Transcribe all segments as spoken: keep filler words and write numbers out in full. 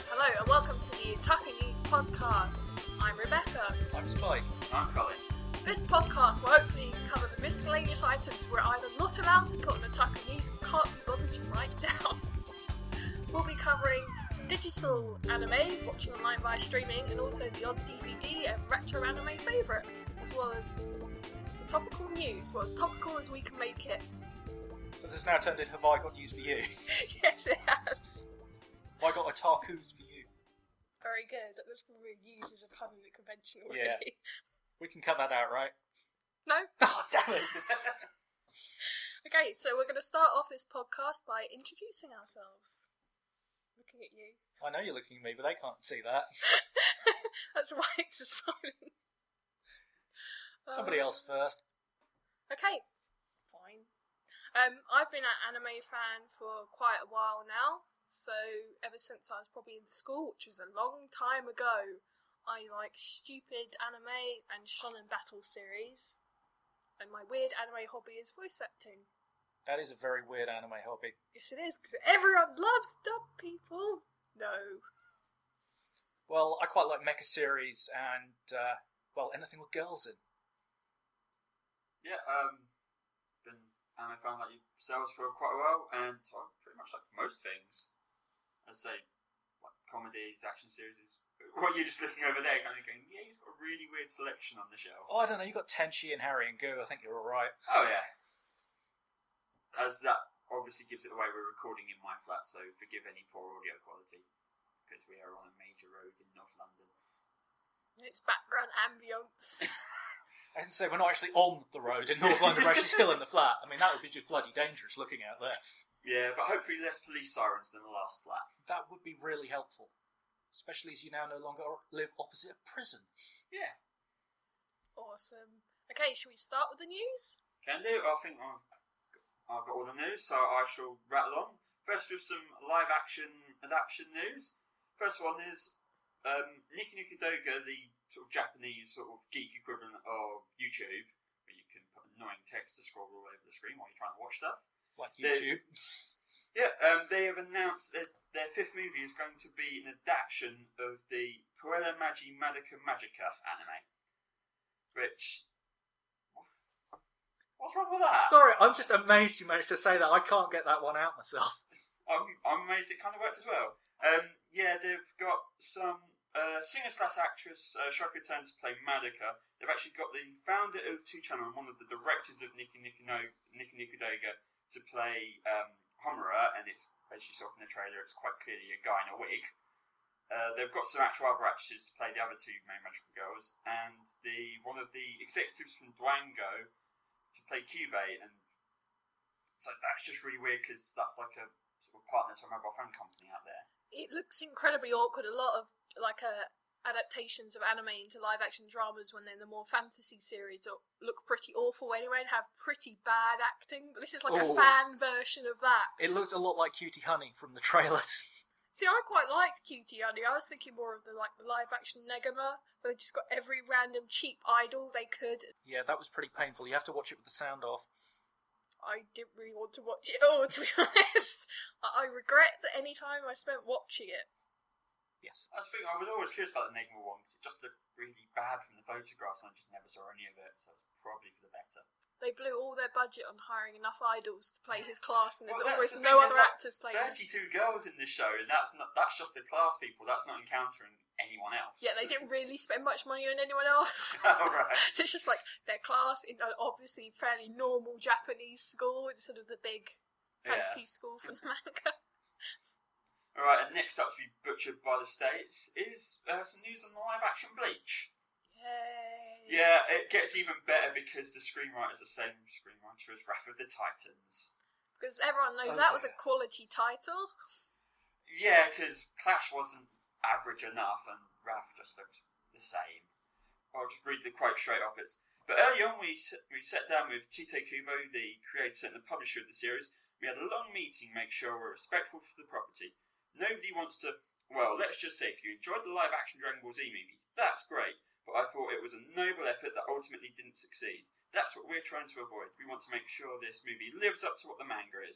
Hello and welcome to the Otaku News podcast. I'm Rebecca. I'm Spike. I'm Colin. This podcast will hopefully cover the miscellaneous items we're either not allowed to put on Otaku News and can't be bothered to write down. We'll be covering digital anime, watching online via streaming, and also the odd D V D and retro anime favourite, as well as topical news, well as topical as we can make it. So this has now turned into Have I Got News for You? Yes, it has. Have I Got Otakus for You? Very good. That's probably used as a pun in the convention already. Yeah. We can cut that out, right? No? Oh, damn it! Okay, so we're going to start off this podcast by introducing ourselves. Looking at you. I know you're looking at me, but they can't see that. That's why it's a silent. Somebody Um, else first. Okay, fine. Um, I've been an anime fan for quite a while now. So ever since I was probably in school, which was a long time ago, I like stupid anime and shonen battle series. And my weird anime hobby is voice acting. That is a very weird anime hobby. Yes, it is, because everyone loves dub people. No. Well, I quite like mecha series and, uh, well, anything with girls in. Yeah, um, been anime fan like yourselves for quite a while, and I pretty much like most things. I'd say, like comedies, action series. What you're just looking over there, kind of going, yeah, he's got a really weird selection on the shelf. Oh, I don't know, you got Tenchi and Harry and Goo, I think you're alright. Oh yeah. As that obviously gives it away, we're recording in my flat, so forgive any poor audio quality, because we are on a major road in North London. It's background ambience. I can say we're not actually on the road in North London, we're actually still in the flat. I mean, that would be just bloody dangerous looking out there. Yeah, but hopefully less police sirens than the last flat. That would be really helpful. Especially as you now no longer live opposite a prison. Yeah. Awesome. Okay, shall we start with the news? Can do. I think I've, I've got all the news, so I shall rattle on. First with some live action adaptation news. First one is um, Niku Niku Doga, the sort of Japanese sort of geek equivalent of YouTube, where you can put annoying text to scroll all over the screen while you're trying to watch stuff. Like YouTube. Yeah, um, they have announced that their fifth movie is going to be an adaptation of the Puella Magi Madoka Magica anime. Which... What's wrong with that? Sorry, I'm just amazed you managed to say that. I can't get that one out myself. I'm, I'm amazed it kind of worked as well. Um, yeah, they've got some uh, singer slash actress uh, Shoko Tern to play Madoka. They've actually got the founder of two channel and one of the directors of Niku Niku, no, Niku Niku Doga to play um, Homura, and it's, as you saw from the trailer, it's quite clearly a guy in a wig. Uh, they've got some actual other actresses to play the other two main magical girls, and the one of the executives from Dwango to play Kyubey, and so that's just really weird because that's like a sort of partner to a mobile phone company out there. It looks incredibly awkward. A lot of like uh, adaptations of anime into live action dramas when they're in the more fantasy series are, look pretty awful anyway and have pretty bad acting. But this is like Oh. a fan version of that. It looked a lot like Cutie Honey from the trailers. See, I quite liked Cutie Honey. I was thinking more of the like the live action Negama, where they just got every random cheap idol they could. Yeah, that was pretty painful. You have to watch it with the sound off. I didn't really want to watch it all, to be honest. I I regret that any time I spent watching it. Yes. I was thinking, I was always curious about the Negma one because it just looked really bad from the photographs, and I just never saw any of it, so it's probably for the better. They blew all their budget on hiring enough idols to play his class, and there's Well, always that's the no thing, other there's like actors playing this. thirty-two girls in this show, and that's not that's just the class people. That's not encountering anyone else. Yeah, they didn't really spend much money on anyone else. All right. It's just like their class in an obviously fairly normal Japanese school instead of the big fancy school from the manga. All right, and next up to be butchered by the States is uh, some news on the live-action Bleach. Yay! Yeah, it gets even better because the screenwriter is the same screenwriter as Wrath of the Titans. Because everyone knows Oh, that was a dear. quality title. Yeah, because Clash wasn't average enough, and Wrath just looked the same. I'll just read the quote straight off. It's, but early on, we s- we sat down with Tite Kubo, the creator and the publisher of the series. We had a long meeting, make sure we're respectful to the property. Nobody wants to. Well, let's just say, if you enjoyed the live-action Dragon Ball Z movie, that's great. But I thought it was a noble effort that ultimately didn't succeed. That's what we're trying to avoid. We want to make sure this movie lives up to what the manga is.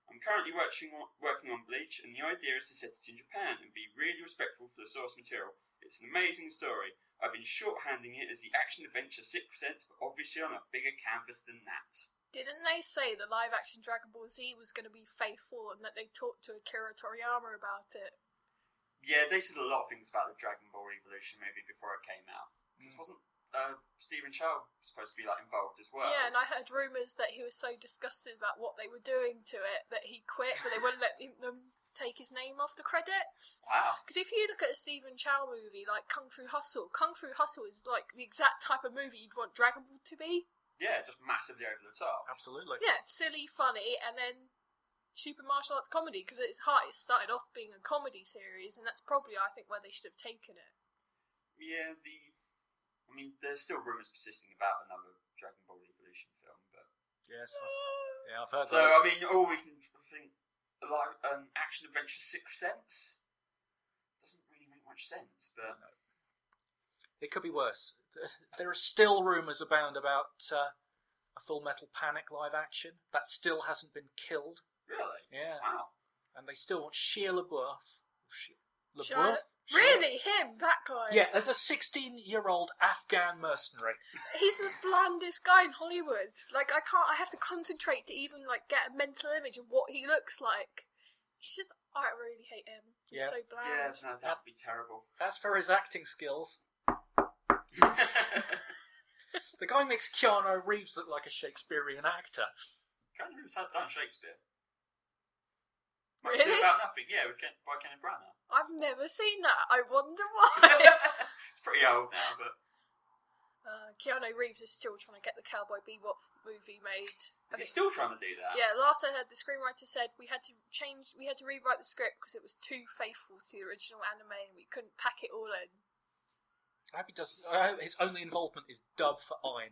I'm currently working on, working on Bleach, and the idea is to set it in Japan and be really respectful for the source material. It's an amazing story. I've been shorthanding it as the action-adventure six percent, but obviously on a bigger canvas than that. Didn't they say the live-action Dragon Ball Z was going to be faithful and that they talked to Akira Toriyama about it? Yeah, they said a lot of things about the Dragon Ball Evolution movie before it came out. Mm. Wasn't uh, Stephen Chow supposed to be like involved as well? Yeah, and I heard rumours that he was so disgusted about what they were doing to it that he quit, that they wouldn't let him, them take his name off the credits. Wow. Because if you look at a Stephen Chow movie like Kung Fu Hustle, Kung Fu Hustle is like the exact type of movie you'd want Dragon Ball to be. Yeah, just massively over the top. Absolutely. Yeah, silly, funny, and then super martial arts comedy, because at its height it started off being a comedy series, and that's probably, I think, where they should have taken it. Yeah, the... I mean, there's still rumours persisting about another Dragon Ball Evolution film, but... Yes, I've, yeah, I've heard so, those. I mean, all we can think, like, an action-adventure Sixth Sense doesn't really make much sense, but... No. It could be worse. There are still rumours abound about uh, a Full Metal Panic live action. That still hasn't been killed. Really? Yeah. Wow. And they still want Shia LaBeouf. Shia Shia- LaBeouf? Really? Him? That guy? Yeah, as a sixteen-year-old Afghan mercenary. He's the blandest guy in Hollywood. Like, I can't, I have to concentrate to even, like, get a mental image of what he looks like. He's just, I really hate him. He's Yeah. so bland. Yeah, no, that'd be terrible. As for his acting skills, the guy makes Keanu Reeves look like a Shakespearean actor. Keanu Reeves has done Shakespeare. Much Really? Ado About Nothing, yeah, with Ken, by Kenneth Branagh. I've never seen that. I wonder why. It's pretty old now, but... uh, Keanu Reeves is still trying to get the Cowboy Bebop movie made. Is he still trying to do that? Yeah, last I heard, the screenwriter said we had to change, we had to rewrite the script because it was too faithful to the original anime and we couldn't pack it all in. I hope he does. I hope his only involvement is dub for Ein.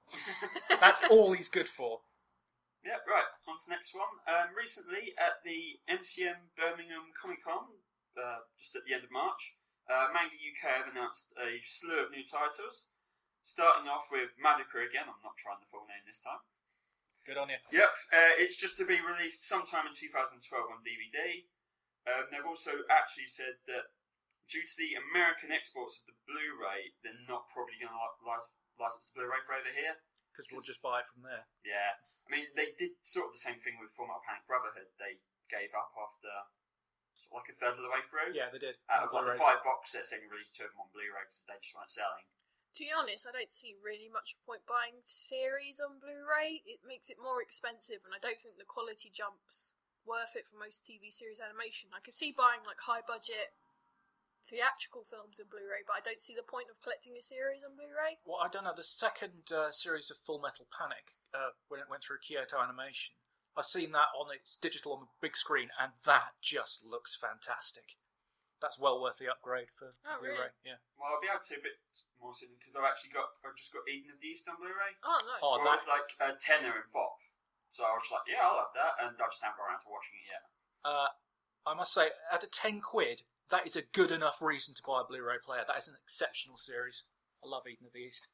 That's all he's good for. Yeah, right. On to the next one. Um, recently, at the M C M Birmingham Comic Con, uh, just at the end of March, uh, Manga U K have announced a slew of new titles. Starting off with Madoka again. I'm not trying the full name this time. Good on you. Yep, uh, it's just to be released sometime in two thousand twelve on D V D. Um, they've also actually said that due to the American exports of the Blu-ray, they're not probably going to li- license the Blu-ray for over here. Because we'll just buy it from there. Yeah. I mean, they did sort of the same thing with Full Metal Panic Brotherhood. They gave up after sort of like a third of the way through. Yeah, they did. Out of like the Blu-rays. five box sets, they released two of them on Blu-ray because they just weren't selling. To be honest, I don't see really much point buying series on Blu-ray. It makes it more expensive, and I don't think the quality jump's worth it for most T V series animation. I could see buying like high-budget theatrical films on Blu-ray, but I don't see the point of collecting a series on Blu-ray. Well, I don't know. The second uh, series of Full Metal Panic, uh, when it went through Kyoto Animation, I've seen that on its digital on the big screen, and that just looks fantastic. That's well worth the upgrade for, for Oh, Blu-ray. really? Yeah. Well, I'll be able to a bit more soon because I've actually got, I've just got Eden of the East on Blu-ray. Oh, nice. Oh, So that- it's like a tenner in F O P. So I was just like, yeah, I'll have that, and I just haven't got around to watching it yet. Uh, I must say, at a ten quid, that is a good enough reason to buy a Blu-ray player. That is an exceptional series. I love Eden of the East.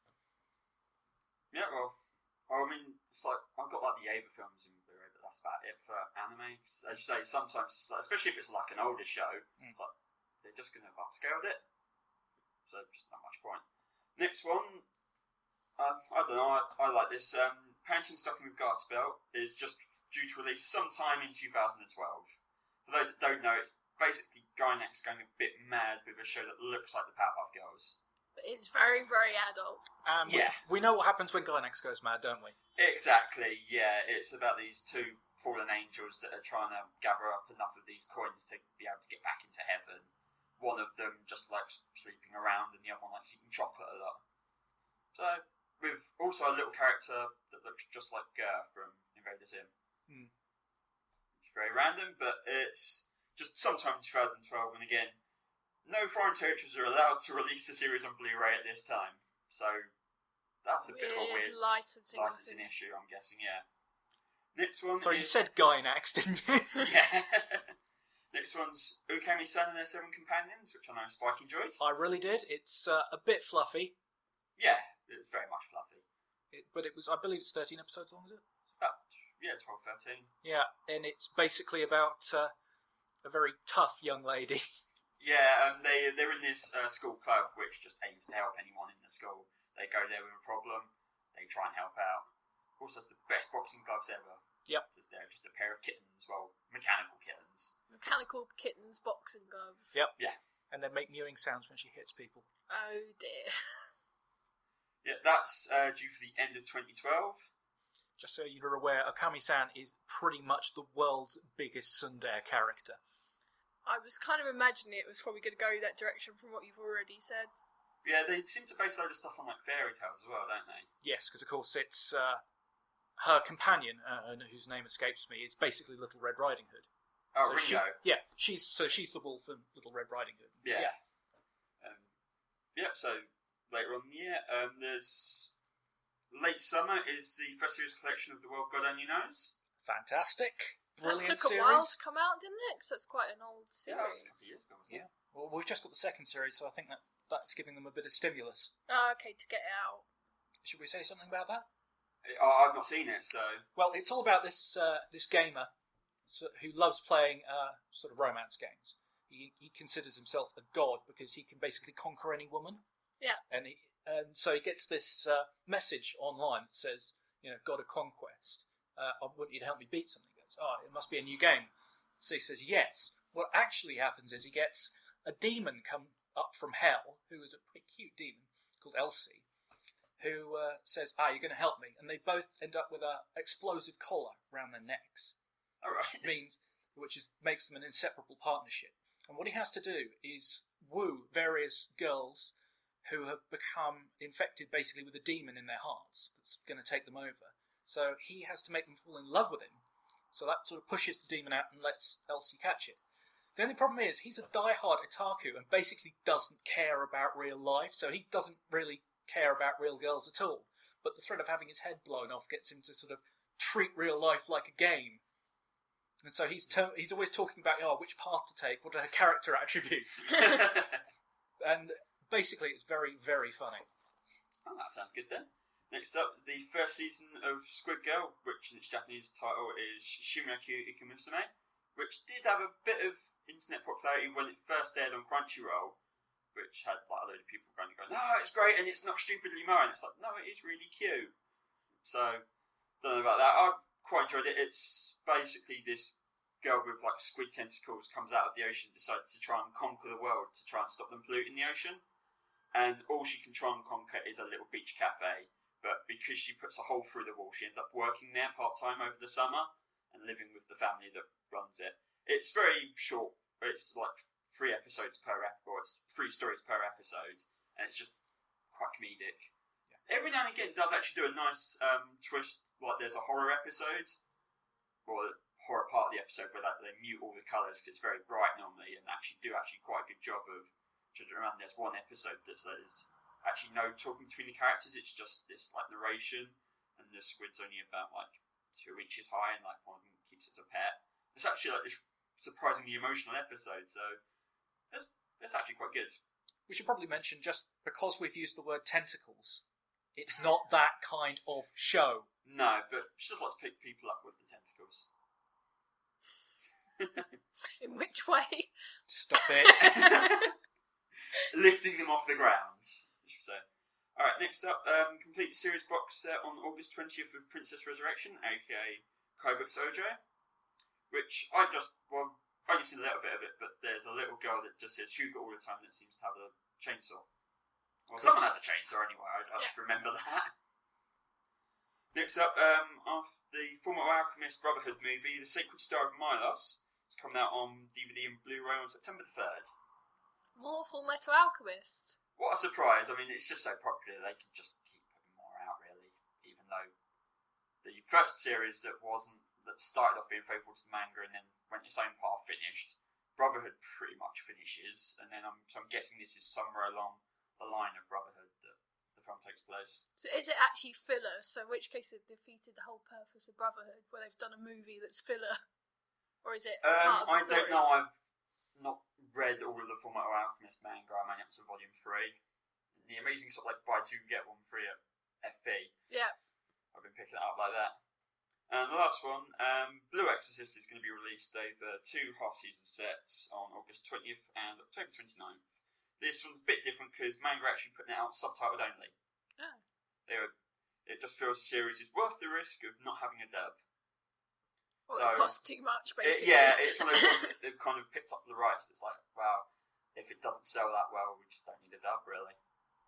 Yeah, well, well, I mean, it's like I've got like the Ava films in Blu-ray, but that's about it for anime. As you say, sometimes, like, especially if it's like an older show, Mm. it's like they're just going to have upscaled it, so just not much point. Next one, um, I don't know. I, I like this. Um, Pantheon Stocking with Garter Belt is just due to release sometime in two thousand twelve. For those that don't know, it's basically Gainax going a bit mad with a show that looks like the Powerpuff Girls. But it's very, very adult. Um, Yeah. We, we know what happens when Gainax goes mad, don't we? Exactly, yeah. It's about these two fallen angels that are trying to gather up enough of these coins to be able to get back into heaven. One of them just likes sleeping around and the other one likes eating chocolate a lot. So, with also a little character that looks just like Gur from Invader Zim. Hmm. It's very random, but it's just sometime in two thousand twelve, and again, no foreign territories are allowed to release the series on Blu-ray at this time. So, that's a bit of a weird licensing, licensing issue, I'm guessing, yeah. Next one Sorry, you is... said Gainax, didn't you? Yeah. Next one's Ukami-san and their Seven Companions, which I know Spike enjoyed. I really did. It's uh, a bit fluffy, Yeah, it's very much fluffy. it, but it was, I believe it's thirteen episodes long, is it? But, yeah, twelve, thirteen. Yeah, and it's basically about uh, a very tough young lady. Yeah, um, they, they're in this uh, school club which just aims to help anyone in the school. They go there with a problem, they try and help out. Of course, has the best boxing gloves ever. Yep. Because they're just a pair of kittens, well, mechanical kittens. Mechanical kittens, boxing gloves. Yep. Yeah. And they make mewing sounds when she hits people. Oh dear. Yeah, that's uh, due for the end of twenty twelve. Just so you're aware, Okami-san is pretty much the world's biggest tsundere character. I was kind of imagining it was probably going to go that direction from what you've already said. Yeah, they seem to base a load of stuff on like fairy tales as well, don't they? Yes, because of course it's uh, her companion, uh, whose name escapes me, is basically Little Red Riding Hood. Oh, so Ringo. She, yeah, she's so she's the wolf in Little Red Riding Hood. Yeah. yeah. Um, yeah, so later on in the year, um, there's late summer is the first series collection of The World God Only Knows. Fantastic. Brilliant that took series. a while to come out, didn't it? Because that's quite an old Yeah, that was a couple of series. years ago, wasn't it? Yeah. Well, we've just got the second series, so I think that that's giving them a bit of stimulus. Oh, okay, to get it out. Should we say something about that? Oh, I've not seen it, so... Well, it's all about this uh, this gamer so, who loves playing uh, sort of romance games. He he considers himself a god because he can basically conquer any woman. Yeah. And he, and so he gets this uh, message online that says, you know, God of Conquest. Uh, I want you to help me beat something. He goes, oh, it must be a new game. So he says yes. What actually happens is he gets a demon come up from hell, who is a pretty cute demon called Elsie, who uh, says, ah, you're going to help me. And they both end up with a explosive collar around their necks. All Which right. means, which is makes them an inseparable partnership. And what he has to do is woo various girls who have become infected basically with a demon in their hearts that's going to take them over. So he has to make them fall in love with him. So that sort of pushes the demon out and lets Elsie catch it. The only problem is he's a die-hard otaku and basically doesn't care about real life, so he doesn't really care about real girls at all. But the threat of having his head blown off gets him to sort of treat real life like a game. And so he's ter- he's always talking about, oh, which path to take, what are her character attributes. And basically it's very, very funny. Oh, that sounds good then. Next up, the first season of Squid Girl, which in its Japanese title is Shimyaku Ikumusume, which did have a bit of internet popularity when it first aired on Crunchyroll, which had like a load of people going, going, no, it's great and it's not stupidly mine. It's like, no, it is really cute. So, don't know about that. I quite enjoyed it. It's basically this girl with like squid tentacles comes out of the ocean, decides to try and conquer the world to try and stop them polluting the ocean. And all she can try and conquer is a little beach cafe. But because she puts a hole through the wall, she ends up working there part-time over the summer and living with the family that runs it. It's very short. It's like three episodes per episode. It's three stories per episode. And it's just quite comedic. Yeah. Every now and again it does actually do a nice um, twist. Like there's a horror episode. Or a horror part of the episode where like, they mute all the colours because it's very bright normally. And actually do actually quite a good job of judging around. There's one episode that says... actually no talking between the characters, it's just this like narration, and the squid's only about like two inches high and like one of them keeps it as a pet. It's actually like this surprisingly emotional episode, so it's, it's actually quite good. We should probably mention, just because we've used the word tentacles, it's not that kind of show. No, but she just likes to pick people up with the tentacles. In which way? Stop it. Lifting them off the ground. So, alright, next up, um, complete series box set on August twentieth of Princess Resurrection, aka Kaibuks Ojo, which I just, well, I've only seen a little bit of it, but there's a little girl that just says Hugo all the time that seems to have a chainsaw. Well, someone has a chainsaw anyway, I just Yeah. remember that. Next up, um, of the Fullmetal Alchemist Brotherhood movie, The Sacred Star of Milos, is coming out on D V D and Blu-ray on September the third. More Full Metal Alchemist. What a surprise. I mean, it's just so popular, they can just keep putting more out, really. Even though the first series that wasn't, that started off being faithful to the manga and then went its own path finished, Brotherhood pretty much finishes, and then I'm, so I'm guessing this is somewhere along the line of Brotherhood that the film takes place. So is it actually filler? So in which case they've defeated the whole purpose of Brotherhood, where they've done a movie that's filler? Or is it Um, part of the I story? don't know, I've not read all of the Fullmetal Alchemist manga. I'm only up to volume three. The amazing sort of like buy two get one free at F B. Yeah. I've been picking it up like that. And the last one, um, Blue Exorcist is going to be released over two half-season sets on August twentieth and October twenty-ninth. This one's a bit different because manga are actually putting it out subtitled only. Oh. They were, it just feels the series is worth the risk of not having a dub. Well, so, it costs too much, it, basically. yeah, it's one of those ones that they've kind of picked up the rights. It's like, wow, if it doesn't sell that well, we just don't need a dub, really.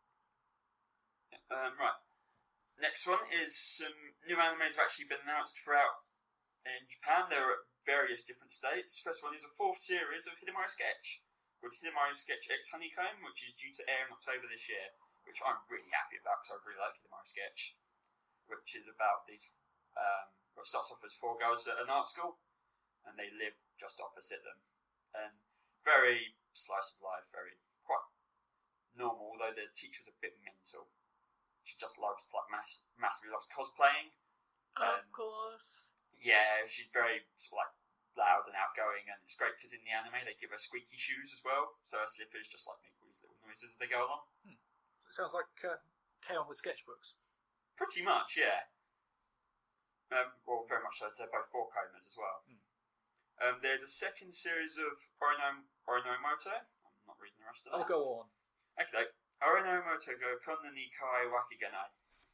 Um, right. Next one is some new animes have actually been announced throughout in Japan. They're at various different states. First one is a fourth series of Hidamari Sketch called Hidamari Sketch X Honeycomb, which is due to air in October this year, which I'm really happy about because I really like Hidamari Sketch, which is about these. Um, well, it starts off as four girls at an art school, and they live just opposite them, and very slice of life, very quite normal. Although the teacher's a bit mental. She just loves, like, mass- massively loves cosplaying. Of Um, course. Yeah, she's very, sort of, like, loud and outgoing, and it's great because in the anime they give her squeaky shoes as well, so her slippers just, like, make all these little noises as they go along. Hmm. It sounds like uh, K-On! With sketchbooks. Pretty much, yeah. Um, well, very much so. They're both four comas as well. Hmm. Um, there's a second series of Orino, Orinomoto. I'm not reading the rest of that. I'll go on. Okay, Orinomoto go Konna ni Kai Wakiganai.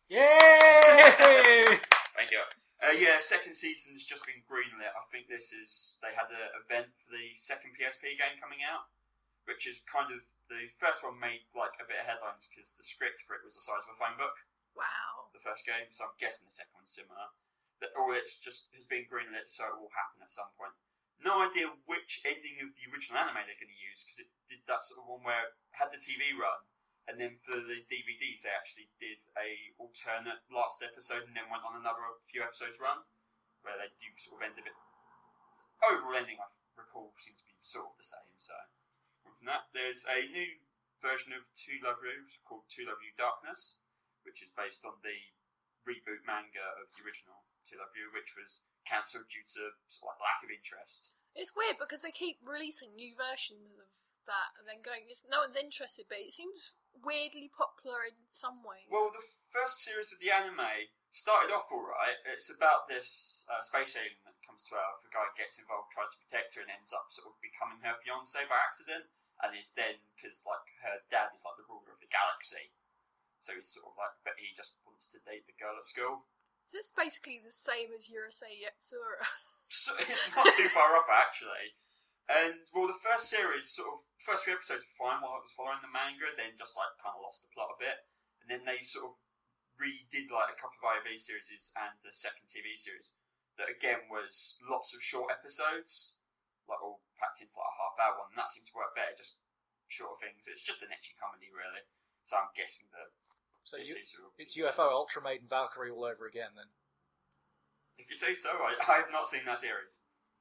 Yay! Thank you. Uh, yeah, second season's just been greenlit. I think this is they had an event for the second P S P game coming out, which is kind of the first one made like a bit of headlines because the script for it was the size of a phone book. Wow. The first game, so I'm guessing the second one's similar. But all it's just has been greenlit, so it will happen at some point. No idea which ending of the original anime they're going to use because it did that sort of one where it had the T V run. And then for the D V Ds, they actually did a alternate last episode and then went on another few episodes run, where they do sort of end a bit. Overall ending, I recall, seems to be sort of the same. So from that, there's a new version of To Love You called To Love You Darkness, which is based on the reboot manga of the original To Love You, which was cancelled due to sort of like lack of interest. It's weird because they keep releasing new versions of that and then going, "This no one's interested," but it seems weirdly popular in some ways. Well, the first series of the anime started off alright. It's about this uh, space alien that comes to Earth. A guy gets involved, tries to protect her, and ends up sort of becoming her fiance by accident. And is then, because like her dad is like the ruler of the galaxy, so he's sort of like, but he just wants to date the girl at school. Is this basically the same as Urusei Yatsura? So it's not too far off actually. And well, the first series, sort of, first few episodes were fine while I was following the manga, then just like kind of lost the plot a bit. And then they sort of redid like a couple of I V series and the second T V series that again was lots of short episodes, like all packed into like a half hour one, and that seemed to work better, just shorter things. It's just an ecchi comedy really. So I'm guessing that So this you, is it's U F O, Ultra Maiden, Valkyrie all over again then. If you say so, I, I have not seen that series.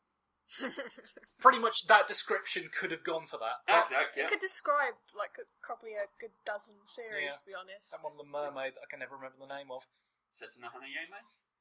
Pretty much that description could have gone for that. Okay, okay, You yeah. could describe like a, probably a good dozen series, Yeah. to be honest. That one, the mermaid, I can never remember the name of. Setuna Hanayome?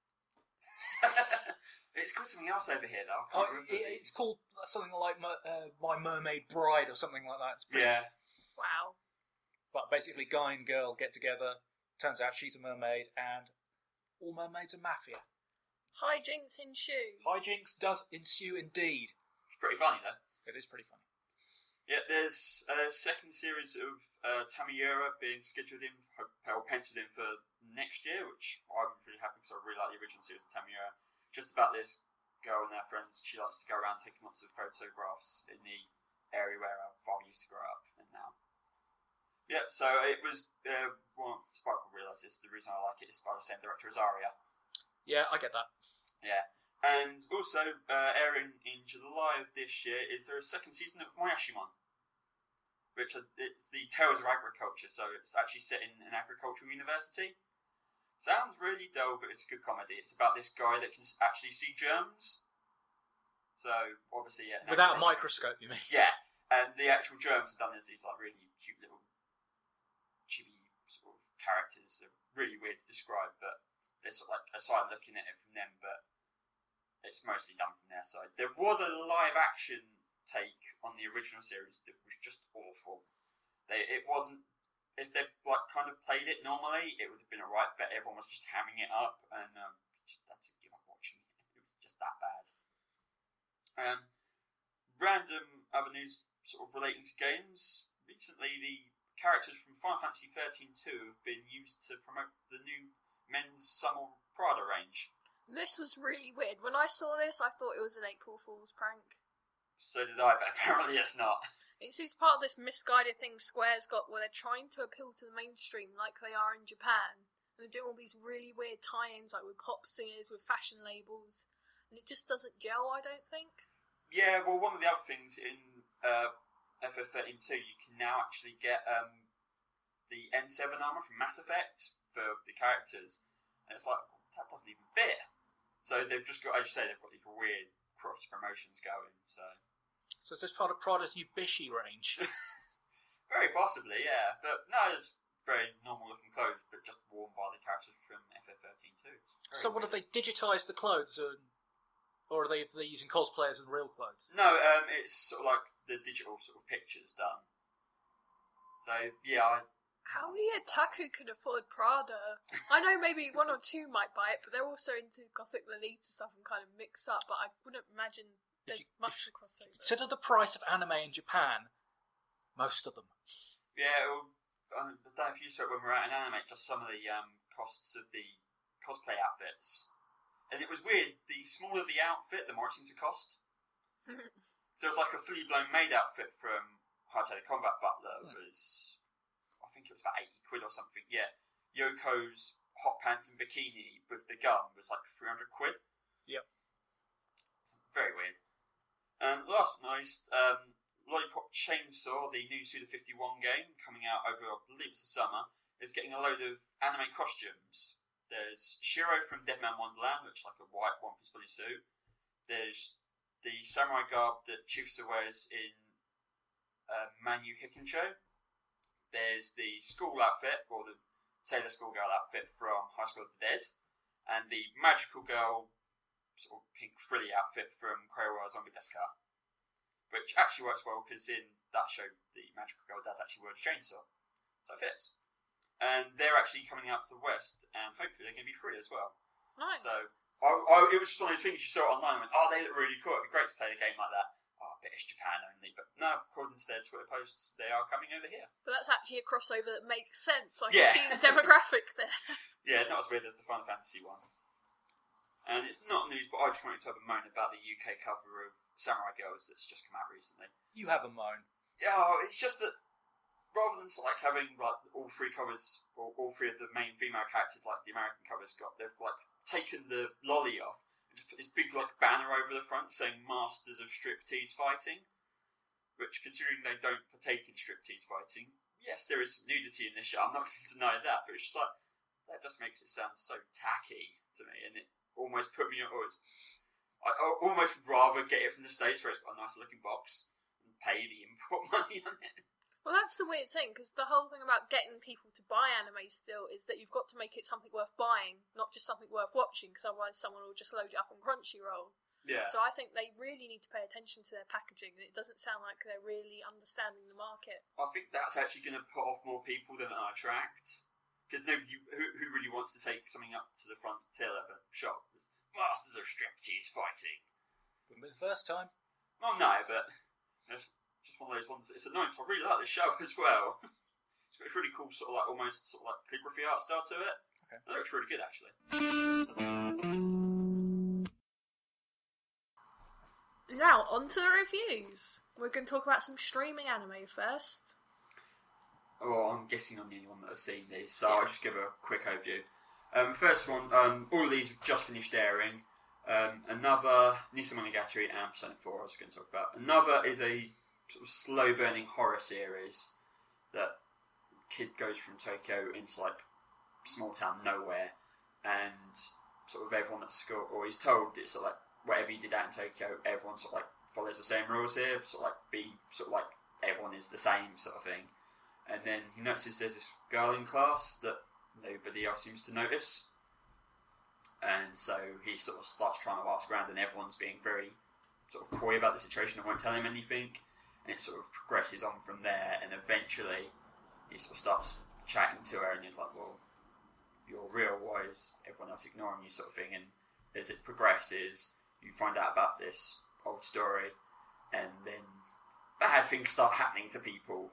It's called something else over here, though. I Oh, can't remember it, the- it's called something like Mer- uh, My Mermaid Bride or something like that. It's pretty, Yeah. Wow. But basically, guy and girl get together. Turns out she's a mermaid, and all mermaids are mafia. Hijinks ensue. Hijinks does ensue indeed. It's pretty funny, though. It is pretty funny. Yeah, there's a second series of uh, Tamiyura being scheduled in, or penciled in for next year, which I'm really happy because I really like the original series of Tamiyura. Just about this girl and her friends. She likes to go around taking lots of photographs in the area where her father used to grow up, and now. Yeah, so it was, uh, well, Sparkle realised this, the reason I like it is by the same director as Aria. Yeah, I get that. Yeah. And also, uh, airing in July of this year, is there a second season of Moyashimon? Which are, it's the Tales of Agriculture, so it's actually set in an agricultural university. Sounds really dull, but it's a good comedy. It's about this guy that can actually see germs. So, obviously, yeah. an Without a agricultural- microscope, you mean? Yeah, and the actual germs are done as these like really cute little chibi sort of characters. They're really weird to describe, but they're sort of like a side looking at it from them, but it's mostly done from their side. There was a live action take on the original series that was just awful. They it wasn't if they like kind of played it normally, it would have been alright, but everyone was just hamming it up, and um, just had to give up watching Um, random other news sort of relating to games. Recently, the characters from Final Fantasy thirteen two have been used to promote the new men's Summer Prada range. This was really weird. When I saw this, I thought it was an April Fool's prank. So did I, but apparently it's not. It seems part of this misguided thing Square's got where they're trying to appeal to the mainstream like they are in Japan. And they're doing all these really weird tie-ins, like with pop singers, with fashion labels. And it just doesn't gel, I don't think. Yeah, well, one of the other things in uh, F F thirteen two, you can now actually get um, the N seven armor from Mass Effect for the characters. And it's like, well, that doesn't even fit. So they've just got, as you say, they've got these weird cross promotions going, so... So is this part of Prada's new Bishi range? Very possibly, yeah. But no, it's very normal looking clothes, but just worn by the characters from F F thirteen too. So what, have they digitised the clothes, and, or are they, are they using cosplayers and real clothes? No, um, it's sort of like the digital sort of pictures done. So, yeah, I... How many otaku can afford Prada? I know maybe one or two might buy it, but they're also into Gothic Lolita stuff and kind of mix up, but I wouldn't imagine there's you, much of crossover. Consider the price of anime in Japan. Most of them. Yeah, well, I don't know if you saw it when we were out in Anime, just some of the um, costs of the cosplay outfits. And it was weird, the smaller the outfit, the more it seemed to cost. So it was like a fully blown maid outfit from Hightail the Combat Butler hmm. was, I think it was about eighty quid or something, yeah. Yoko's hot pants and bikini with the gun was like three hundred quid. Yep. It's very weird. And last but not least, um, Lollipop Chainsaw, the new Suda fifty-one game, coming out over, I believe it's the summer, is getting a load of anime costumes. There's Shiro from Deadman Wonderland, which is like a white one-piece bodysuit. There's the samurai garb that Chiusa wears in uh, Manu Hikinsho. There's the school outfit, or the Sailor Schoolgirl outfit from High School of the Dead. And the magical girl sort of pink frilly outfit from Kyowa Zombie Deska. Which actually works well because in that show, the magical girl does actually wield a chainsaw. So it fits. And they're actually coming out to the West, and hopefully they're going to be free as well. Nice. So I, I, it was just one of those things you saw it online and went, oh, they look really cool. It'd be great to play a game like that. Oh, but it's Japan only. But no, according to their Twitter posts, they are coming over here. But that's actually a crossover that makes sense. I Yeah. can see the demographic there. Yeah, not as weird as the Final Fantasy one. And it's not news, but I just wanted to have a moan about the U K cover of Samurai Girls that's just come out recently. You have a moan. Yeah, it's just that rather than sort of like having like all three covers, or all three of the main female characters like the American covers got, they've like taken the lolly off and just put this big like banner over the front saying Masters of Striptease Fighting. Which, considering they don't partake in striptease fighting, yes, there is some nudity in this show. I'm not going to deny that, but it's just like that just makes it sound so tacky to me, and it almost put me. Oh, it's, I almost would rather get it from the States where it's got a nice looking box and pay the import money on it. Well, that's the weird thing, because the whole thing about getting people to buy anime still is that you've got to make it something worth buying, not just something worth watching, because otherwise someone will just load it up on Crunchyroll. Yeah. So I think they really need to pay attention to their packaging. It doesn't sound like they're really understanding the market. I think that's actually going to put off more people than it'll attract. Because nobody, who, who really wants to take something up to the front tail of a shop? Masters of Striptease Fighting. Wouldn't be the first time. Well, no, but it's just one of those ones. It's annoying because I really like this show as well. It's got this really cool sort of like almost sort of like calligraphy art style to it. Okay. It looks really good actually. Now, on to the reviews. We're going to talk about some streaming anime first. Oh, I'm guessing I'm the only one that has seen these, so I'll just give a quick overview. Um, first one, um, all of these have just finished airing. Um, another, Nisa Monogatari and Persona four I was going to talk about. Another is a sort of slow-burning horror series that kid goes from Tokyo into like small town nowhere, and sort of everyone at school, or he's told it's sort of like whatever he did out in Tokyo, everyone sort of like follows the same rules here, sort of like be sort of like everyone is the same sort of thing. And then he notices there's this girl in class that nobody else seems to notice, and so he sort of starts trying to ask around, and everyone's being very sort of coy about the situation and won't tell him anything, and it sort of progresses on from there, and eventually he sort of starts chatting to her, and he's like, well, you're real, why is everyone else ignoring you, sort of thing. And as it progresses, you find out about this old story, and then bad things start happening to people,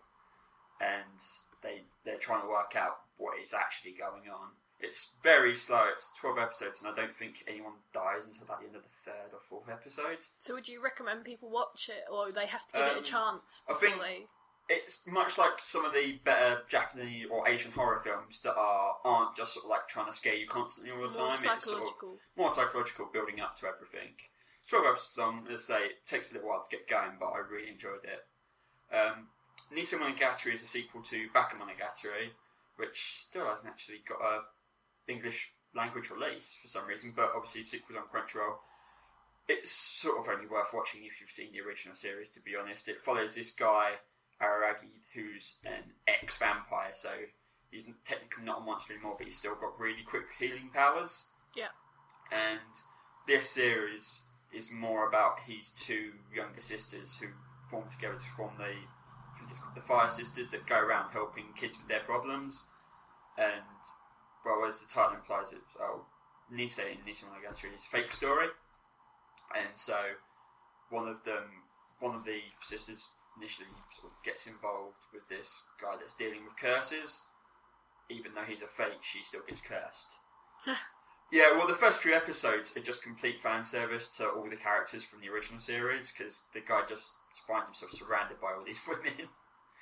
and they they're trying to work out what is actually going on. It's very slow. It's twelve episodes, and I don't think anyone dies until about the end of the third or fourth episode. So would you recommend people watch it, or they have to give Um, it a chance I before think- they... It's much like some of the better Japanese or Asian horror films that are aren't just sort of like trying to scare you constantly all the More time. It's sort of psychological. more psychological, building up to everything. twelve episodes long, as I say, it takes a little while to get going, but I really enjoyed it. Um, Nisa Monogatari is a sequel to Bakemonogatari, which still hasn't actually got a English language release for some reason, but obviously sequels on Crunchyroll. It's sort of only worth watching if you've seen the original series, to be honest. It follows this guy, Araragi, who's an ex-vampire, so he's technically not a monster anymore, but he's still got really quick healing powers. Yeah. And this series is more about his two younger sisters who form together to form the, I think it's called the Fire Sisters, that go around helping kids with their problems. And, well, as the title implies, it, oh, Nisei in Nisa Monogatari is a fake story. And so one of them, one of the sisters initially sort of gets involved with this guy that's dealing with curses. Even though he's a fake, she still gets cursed. Yeah, well, the first few episodes are just complete fan service to all the characters from the original series, because the guy just finds himself surrounded by all these women.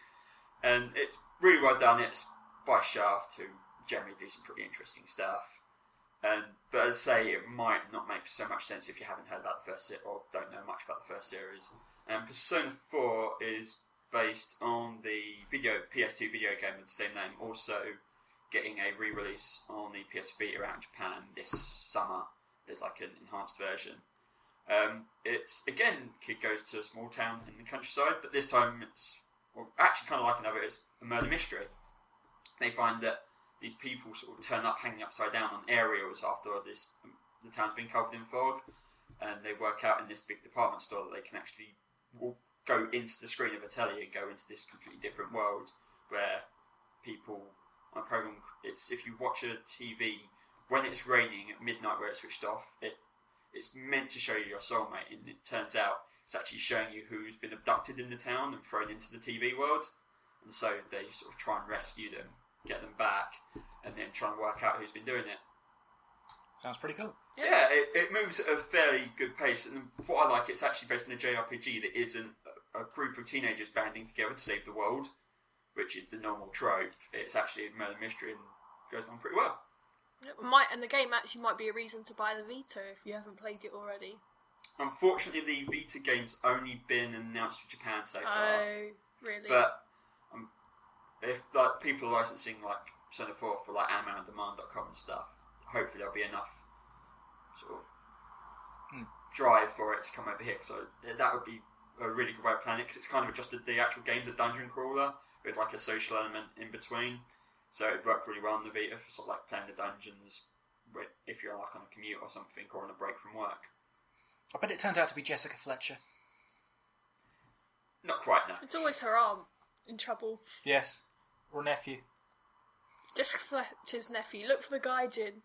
And it's really well done. It's by Shaft, who generally do some pretty interesting stuff. And but as I say, it might not make so much sense if you haven't heard about the first series or don't know much about the first series. And Persona four is based on the video P S two video game with the same name, also getting a re-release on the P S Vita out in Japan this summer. There's like an enhanced version. Um, it's, again, kid goes to a small town in the countryside, but this time it's, well, actually kind of like another, it's a murder mystery. They find that these people sort of turn up hanging upside down on aerials after this, the town's been covered in fog, and they work out in this big department store that they can actually walk, go into the screen of a telly and go into this completely different world where people on a program, it's if you watch a T V when it's raining at midnight where it's switched off, it it's meant to show you your soulmate, and it turns out it's actually showing you who's been abducted in the town and thrown into the T V world, and so they sort of try and rescue them, get them back, and then try and work out who's been doing it. Sounds pretty cool. Yeah, it, it moves at a fairly good pace, and what I like, it's actually based on a J R P G that isn't a, a group of teenagers banding together to save the world, which is the normal trope. It's actually a murder mystery and goes on pretty well. It might, and the game actually might be a reason to buy the Vita if you haven't played it already. Unfortunately, the Vita game's only been announced for Japan so far. Oh, really? But um, if like people are licensing like Persona four for like anime on demand dot com and stuff, hopefully there'll be enough sort of Hmm. drive for it to come over here. So that would be a really good way of playing it, because it's kind of adjusted the actual game's a dungeon crawler with like a social element in between. So it'd work really well on the Vita for sort of like playing the dungeons with, if you're like on a commute or something, or on a break from work. I bet it turns out to be Jessica Fletcher. Not quite, no. It's always her aunt in trouble. Yes. Or nephew. Jessica Fletcher's nephew. Look for the gaijin.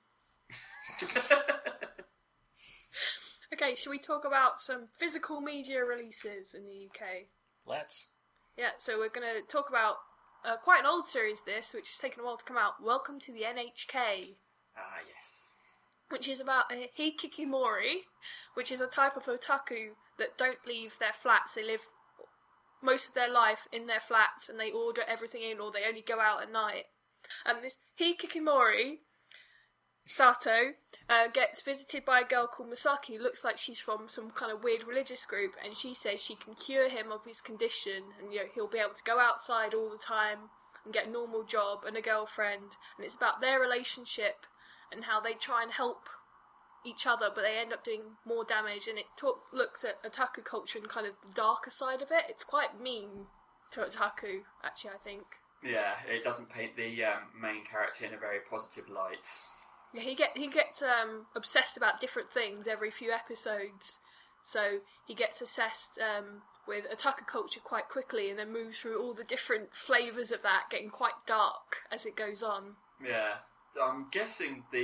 Okay, shall we talk about some physical media releases in the U K? Let's. Yeah, so we're going to talk about uh, quite an old series, this, which has taken a while to come out. Welcome to the N H K. Ah, yes. Which is about a hikikimori, which is a type of otaku that don't leave their flats. They live most of their life in their flats, and they order everything in, or they only go out at night. And um, this hikikimori, Sato, uh, gets visited by a girl called Misaki, who looks like she's from some kind of weird religious group, and she says she can cure him of his condition, and you know, he'll be able to go outside all the time and get a normal job and a girlfriend. And it's about their relationship and how they try and help each other, but they end up doing more damage. And it talk, looks at otaku culture and kind of the darker side of it. It's quite mean to otaku, actually, I think. Yeah, it doesn't paint the um, main character in a very positive light. Yeah, he get he gets um, obsessed about different things every few episodes. So he gets obsessed um, with otaku culture quite quickly, and then moves through all the different flavours of that, getting quite dark as it goes on. Yeah, I'm guessing the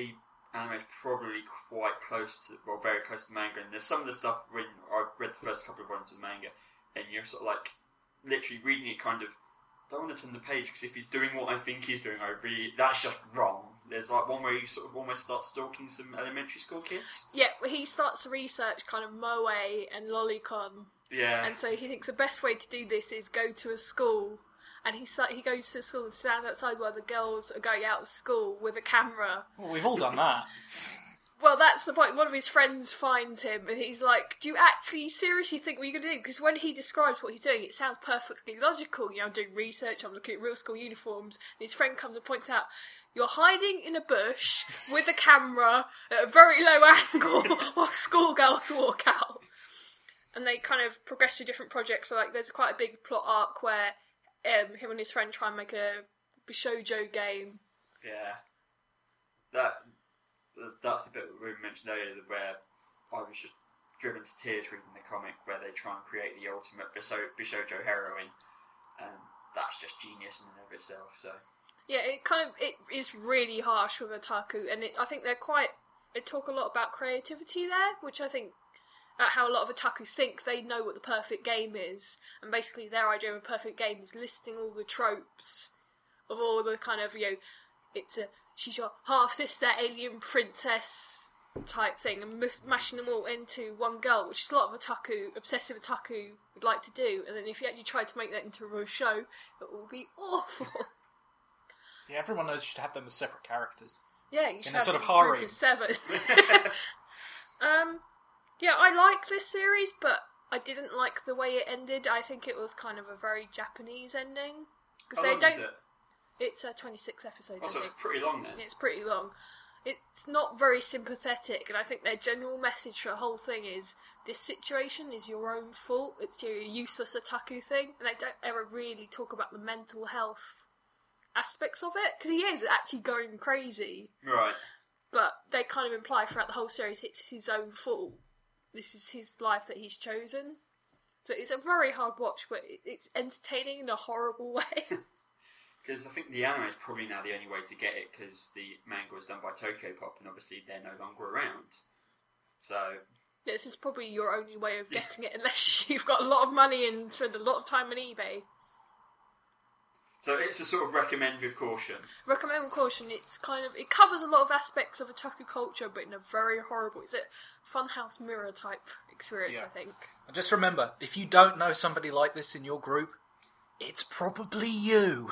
anime is probably quite close to, well, very close to manga. And there's some of the stuff when I've read the first couple of volumes of the manga, and you're sort of like literally reading it, kind of don't want to turn the page because if he's doing what I think he's doing, I really that's just wrong. There's like one where he sort of almost starts stalking some elementary school kids. Yeah, he starts to research kind of Moe and Lolicon. Yeah. And so he thinks the best way to do this is go to a school. And he start, he goes to school and stands outside while the girls are going out of school with a camera. Well, we've all done that. Well, that's the point. One of his friends finds him and he's like, do you actually seriously think what you're going to do? Because when he describes what he's doing, it sounds perfectly logical. You know, I'm doing research, I'm looking at real school uniforms. And his friend comes and points out, you're hiding in a bush with a camera at a very low angle while schoolgirls walk out. And they kind of progress through different projects. So, like, there's quite a big plot arc where um, him and his friend try and make a Bishoujo game. Yeah. That That's the bit that we mentioned earlier where I was just driven to tears reading the comic where they try and create the ultimate Bishoujo heroine. And that's just genius in and of itself, so... Yeah, it kind of it is really harsh with otaku, and it, I think they're quite. They talk a lot about creativity there, which I think uh, how a lot of otaku think they know what the perfect game is, and basically their idea of a perfect game is listing all the tropes of all the kind of you know, it's a she's your half sister alien princess type thing, and m- mashing them all into one girl, which is a lot of otaku, obsessive otaku would like to do, and then if you actually try to make that into a real show, it will be awful. Yeah, everyone knows you should have them as separate characters. Yeah, you should in a have sort of a group harem. of seven. um, yeah, I like this series, but I didn't like the way it ended. I think it was kind of a very Japanese ending because How they long don't. is it? It's uh, twenty-six episodes. Oh, I so it's think pretty long then. it's pretty long. It's not very sympathetic, and I think their general message for the whole thing is this situation is your own fault. It's your useless otaku thing, and they don't ever really talk about the mental health aspects of it, because he is actually going crazy. Right. But they kind of imply throughout the whole series it's his own fault. This is his life that he's chosen. So it's a very hard watch, but it's entertaining in a horrible way. Because I think the anime is probably now the only way to get it, because the manga was done by Tokyo Pop, and obviously they're no longer around. So... This is probably your only way of getting it, unless you've got a lot of money and spend a lot of time on eBay. So it's a sort of recommend with caution. Recommend with caution. It's kind of it covers a lot of aspects of otaku culture, but in a very horrible. It's a Funhouse Mirror type experience, Yeah. I think. And just remember, if you don't know somebody like this in your group, it's probably you.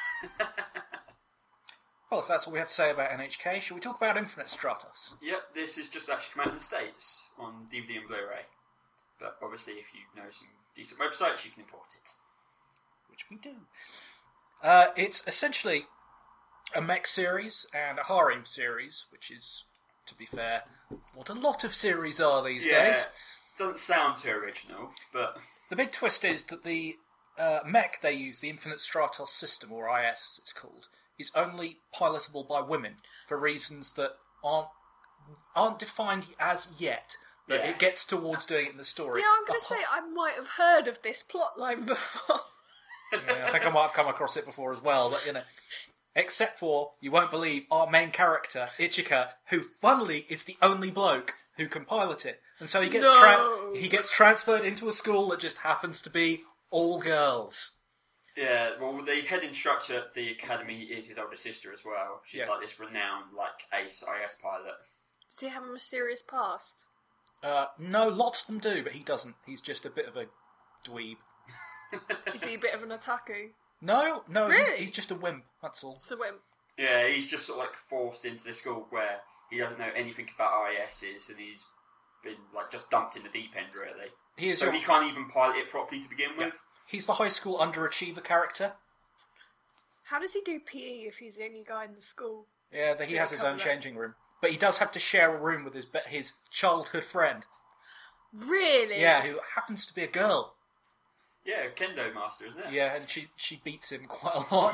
Well, if that's all we have to say about N H K, shall we talk about Infinite Stratos? Yep, this has just actually come out in the States on D V D and Blu-ray. But obviously, if you know some decent websites, you can import it. Which we do. Uh, it's essentially a mech series and a harem series, which is, to be fair, what a lot of series are these yeah, days. Doesn't sound too original, but... The big twist is that the uh, mech they use, the Infinite Stratos system, or I S as it's called, is only pilotable by women for reasons that aren't aren't defined as yet. But Yeah. it gets towards doing it in the story. Yeah, I'm going to say I might have heard of this plotline before. Yeah, I think I might have come across it before as well, but you know, except for you won't believe our main character Ichika, who funnily is the only bloke who can pilot it, and so he gets No. tra- he gets transferred into a school that just happens to be all girls. Yeah, well, the head instructor at the academy is his older sister as well. She's Yes. like this renowned, like, ace I S pilot. Does he have a mysterious past? Uh, no, lots of them do, but he doesn't. He's just a bit of a dweeb. Is he a bit of an otaku? No, no, he's, Really? he's just a wimp. That's all. So when Yeah, he's just sort of like forced into this school where he doesn't know anything about I Ss, and he's been like just dumped in the deep end, really. He is. So a- he can't even pilot it properly to begin with. Yeah. He's the high school underachiever character. how does he do P E if he's the only guy in the school? Yeah, that he Yeah, has his cover own that. changing room, but he does have to share a room with his be- his childhood friend. Really? Yeah, who happens to be a girl. Yeah, Kendo Master, isn't it? Yeah, and she she beats him quite a lot.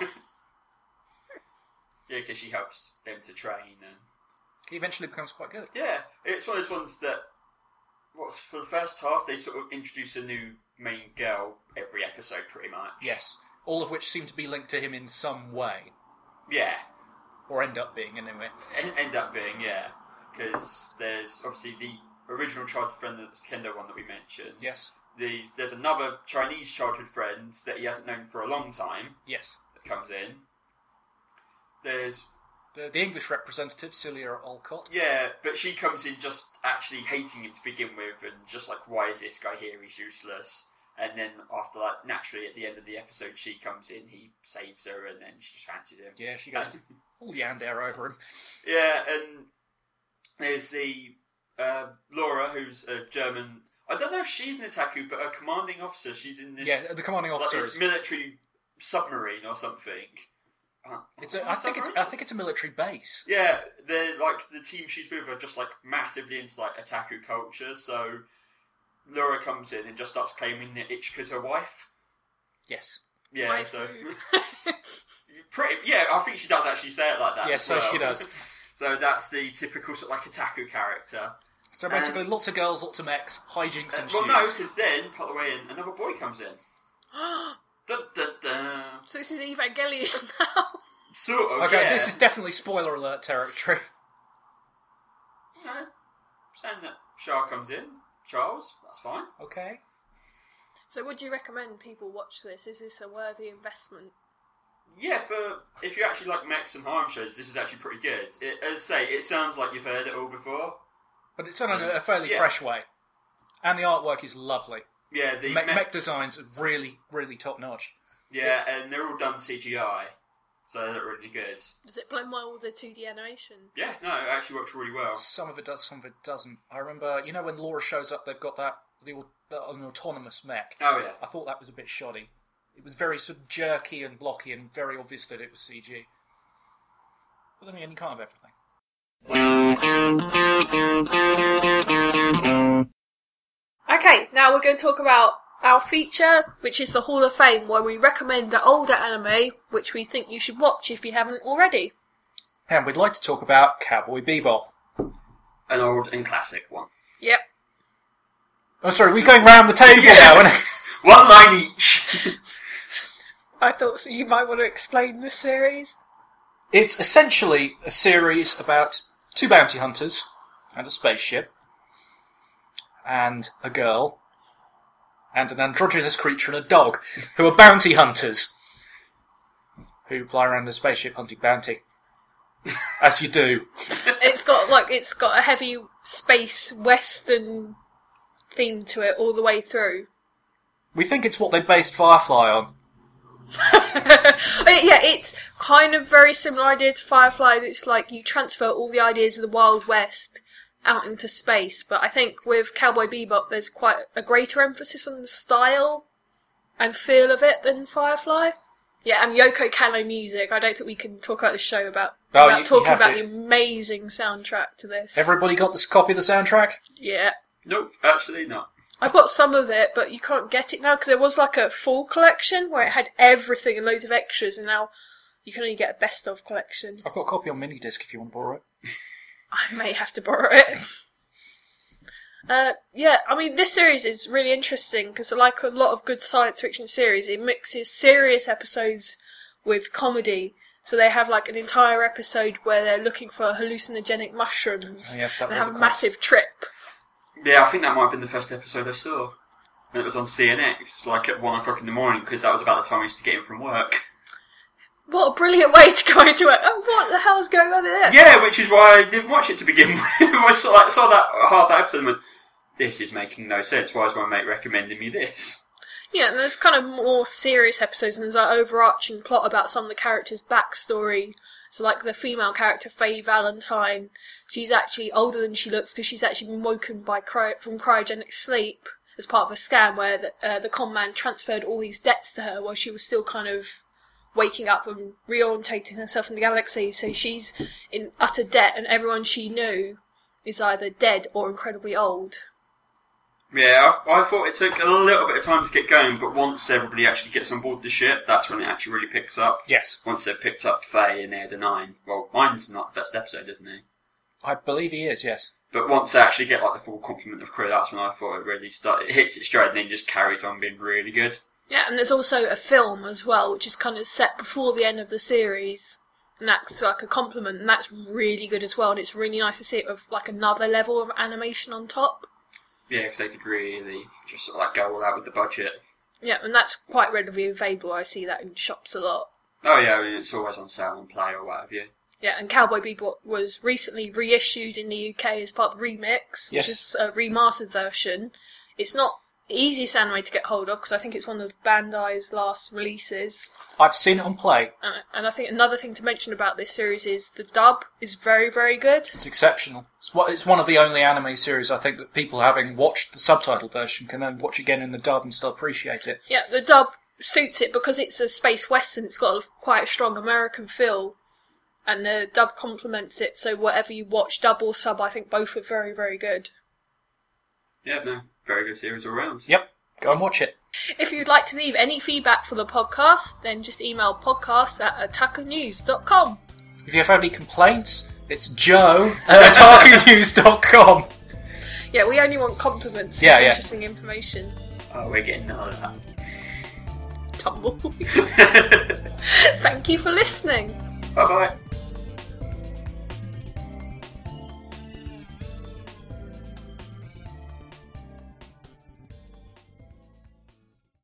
Yeah, because she helps them to train. And He eventually becomes quite good. yeah, it's one of those ones that, what's for the first half, they sort of introduce a new main girl every episode, pretty much. Yes, all of which seem to be linked to him in some way. Yeah. Or end up being, anyway. End up being, yeah. Because there's obviously the original childhood friend, the Kendo one that we mentioned. Yes. These, there's another Chinese childhood friend that he hasn't known for a long time. Yes. That comes in. There's... The, the English representative, Celia Olcott. Yeah, but she comes in just actually hating him to begin with, and just like, why is this guy here? He's useless. And then after that, naturally, at the end of the episode, she comes in, he saves her, and then she just fancies him. Yeah, she goes all Yandere over him. Yeah, and there's the uh, Laura, who's a German... I don't know if she's an otaku, but a commanding officer. She's in this... Yeah, the commanding officer like this is... military submarine or something. Uh, It's a, I think it's I think it's a military base. Yeah, they're like the team she's with are just like massively into like otaku culture. So Laura comes in and just starts claiming that Ichika's her wife. Yes. Yeah. Waifu. So pretty. Yeah, I think she does actually say it like that. Yes, as so well. she does. So that's the typical sort of like otaku character. So basically, Um, lots of girls, lots of mechs, hijinks Uh, and well, no, shoes. because then part of the way in, another boy comes in. Dun, dun, dun. So this is Evangelion now. Sort of. Okay, yeah. this is definitely spoiler alert territory. No, saying that Shah comes in, Charles. That's fine. Okay. So would you recommend people watch this? Is this a worthy investment? Yeah, for if you actually like mechs and harem shows, this is actually pretty good. It, as I say, it sounds like you've heard it all before. But it's done in a, a fairly Yeah. fresh way. And the artwork is lovely. Yeah, the Me- mech mechs- designs are really, really top notch. Yeah, and they're all done C G I, so they look really good. Does it blend well with the two D animation? Yeah, no, it actually works really well. Some of it does, some of it doesn't. I remember, you know, when Laura shows up, they've got that the, the an autonomous mech. Oh yeah. I thought that was a bit shoddy. It was very sort of jerky and blocky, and very obvious that it was C G. But then again, you can't have everything. Okay, now we're going to talk about our feature, which is the Hall of Fame, where we recommend the older anime, which we think you should watch if you haven't already. And we'd like to talk about Cowboy Bebop. An old and classic one. Yep. Oh, sorry, we're going round the table Yeah. now. And One line each. I thought so you might want to explain this series. It's essentially a series about two bounty hunters and a spaceship and a girl and an androgynous creature and a dog who are bounty hunters who fly around a spaceship hunting bounty. As you do. It's got like it's got a heavy space western theme to it all the way through. We think it's what they based Firefly on. Yeah, it's kind of very similar idea to Firefly. It's like you transfer all the ideas of the Wild West out into space, but I think with Cowboy Bebop there's quite a greater emphasis on the style and feel of it than Firefly. Yeah, and Yoko Kanno music. I don't think we can talk about the show about, Oh, without you- you talking have about to. the amazing soundtrack to this. Everybody got this copy of the soundtrack? Yeah. Nope, actually not. I've got some of it, but you can't get it now because there was like a full collection where it had everything and loads of extras, and now you can only get a best of collection. I've got a copy on minidisc if you want to borrow it. I may have to borrow it. uh, yeah, I mean, this series is really interesting because, like a lot of good science fiction series, it mixes serious episodes with comedy. So they have like an entire episode where they're looking for hallucinogenic mushrooms Oh, yes, that and was have a a massive trip. Yeah, I think that might have been the first episode I saw. And it was on C N X, like at one o'clock in the morning, because that was about the time I used to get in from work. What a brilliant way to go into it. Oh, what the hell's going on in this? Yeah, which is why I didn't watch it to begin with. I saw, like, saw that half that episode and went, this is making no sense. Why is my mate recommending me this? Yeah, and there's kind of more serious episodes, and there's an overarching plot about some of the characters' backstory. So, like, the female character, Faye Valentine, she's actually older than she looks because she's actually been woken by cry- from cryogenic sleep as part of a scam where the, uh, the con man transferred all his debts to her while she was still kind of waking up and reorientating herself in the galaxy. So she's in utter debt, and everyone she knew is either dead or incredibly old. Yeah, I, I thought it took a little bit of time to get going, but once everybody actually gets on board the ship, that's when it actually really picks up. Yes. Once they've picked up Faye and they're the nine. Well, mine's not the first episode, isn't he? I believe he is, yes. But once they actually get like the full complement of crew, that's when I thought it really started. It hits its stride and then just carries on being really good. Yeah, and there's also a film as well, which is kind of set before the end of the series, and that's like a compliment, and that's really good as well. And it's really nice to see it with like another level of animation on top. Yeah, because they could really just sort of like go all out with the budget. Yeah, and that's quite readily available. I see that in shops a lot. Oh yeah, I mean, it's always on sale on Play or whatever. Yeah. Yeah, and Cowboy Bebop was recently reissued in the U K as part of the Remix, which Yes. is a remastered version. It's not the easiest anime to get hold of because I think it's one of Bandai's last releases. I've seen it on Play. Uh, and I think another thing to mention about this series is the dub is very, very good. It's exceptional. It's one- It's one of the only anime series I think that people, having watched the subtitle version, can then watch again in the dub and still appreciate it. Yeah, the dub suits it because it's a space western. It's got a, quite a strong American feel, and the dub complements it. So whatever you watch, dub or sub, I think both are very, very good. Yeah, no, very good series all round. Yep, go and watch it. If you'd like to leave any feedback for the podcast, then just email podcast at otaku news dot com. If you have any complaints, it's Joe at otaku news dot com. Yeah, we only want compliments Yeah, and yeah. interesting information. Oh, we're getting none of that. Tumble. Thank you for listening. Bye bye.